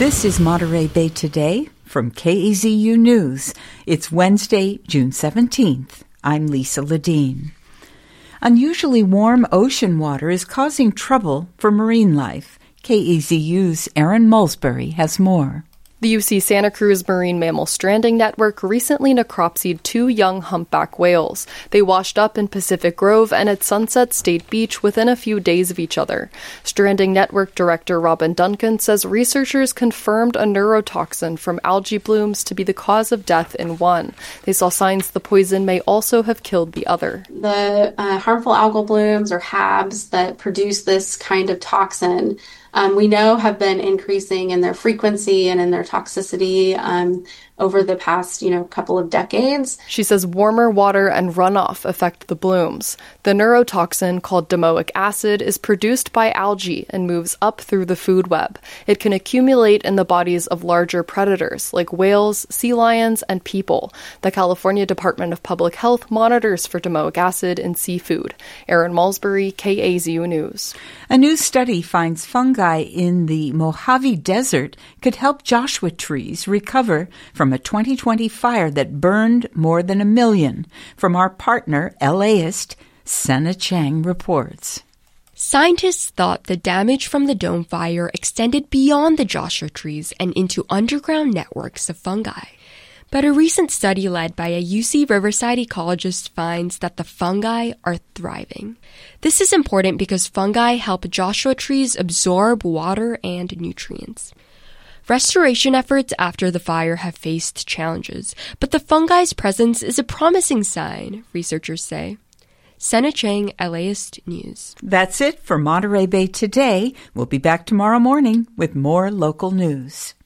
This is Monterey Bay Today from KAZU News. It's Wednesday, June 17th. I'm Lisa Ledeen. Unusually warm ocean water is causing trouble for marine life. KAZU's Erin Mulsbury has more. The UC Santa Cruz Marine Mammal Stranding Network recently necropsied 2 young humpback whales. They washed up in Pacific Grove and at Sunset State Beach within a few days of each other. Stranding Network Director Robin Duncan says researchers confirmed a neurotoxin from algae blooms to be the cause of death in one. They saw signs the poison may also have killed the other. The harmful algal blooms or HABs that produce this kind of toxin we know have been increasing in their frequency and in their toxicity over the past, couple of decades. She says warmer water and runoff affect the blooms. The neurotoxin, called domoic acid, is produced by algae and moves up through the food web. It can accumulate in the bodies of larger predators like whales, sea lions, and people. The California Department of Public Health monitors for domoic acid in seafood. Erin Mulsbury, KAZU News. A new study finds fungi in the Mojave Desert could help Joshua trees recover from a 2020 fire that burned more than 1 million. From our partner, LAist, Senna Chang reports. Scientists thought the damage from the dome fire extended beyond the Joshua trees and into underground networks of fungi. But a recent study led by a UC Riverside ecologist finds that the fungi are thriving. This is important because fungi help Joshua trees absorb water and nutrients. Restoration efforts after the fire have faced challenges, but the fungi's presence is a promising sign, researchers say. Senna Chang, LAist News. That's it for Monterey Bay Today. We'll be back tomorrow morning with more local news.